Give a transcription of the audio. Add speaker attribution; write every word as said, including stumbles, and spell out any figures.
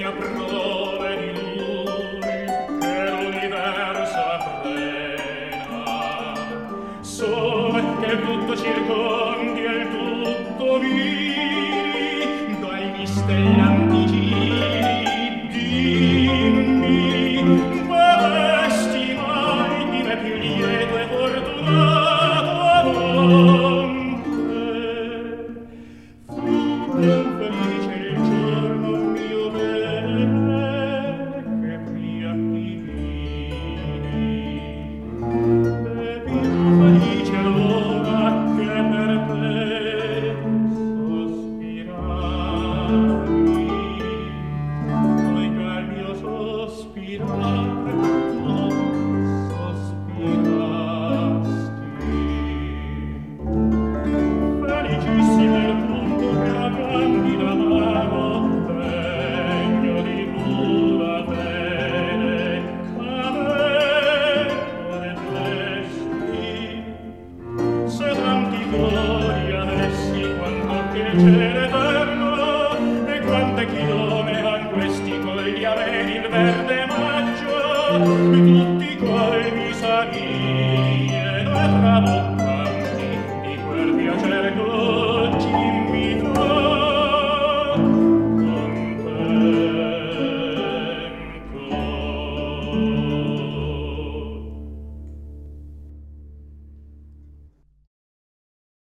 Speaker 1: segna prove di lui che l'universo appena sole che tutto circondi e il tutto vidi dai mistellanti giri dimmi vorresti mai di me più lieto e fortunato amante fu ben felice il giorno mio bene che pria ti vidi e più felice l'ora che per te sospirami poiché al mio sospirare tu sospirasti felicissimo il punto che a candida mano degno di pura bene a me vorresti se tanti cuori avessi quanto che il cielo eterno e quante chiome han questi colli a me il verde